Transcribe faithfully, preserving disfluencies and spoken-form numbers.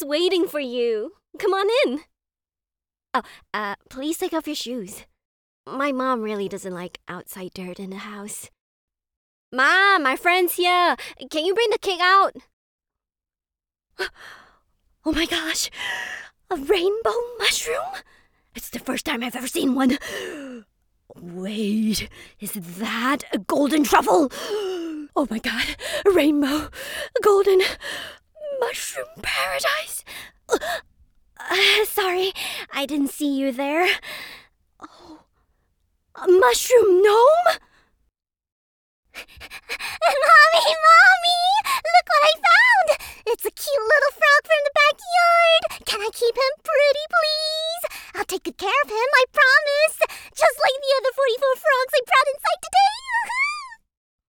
was waiting for you. Come on in. Oh, uh, please take off your shoes. My mom really doesn't like outside dirt in the house. Mom, my friend's here. Can you bring the cake out? Oh my gosh, a rainbow mushroom? It's the first time I've ever seen one. Wait, is that a golden truffle? Oh my god, a rainbow, a golden mushroom paradise. Uh, sorry, I didn't see you there. Oh, a mushroom gnome? Mommy, Mommy! Look what I found! It's a cute little frog from the backyard! Can I keep him pretty, please? I'll take good care of him, I promise!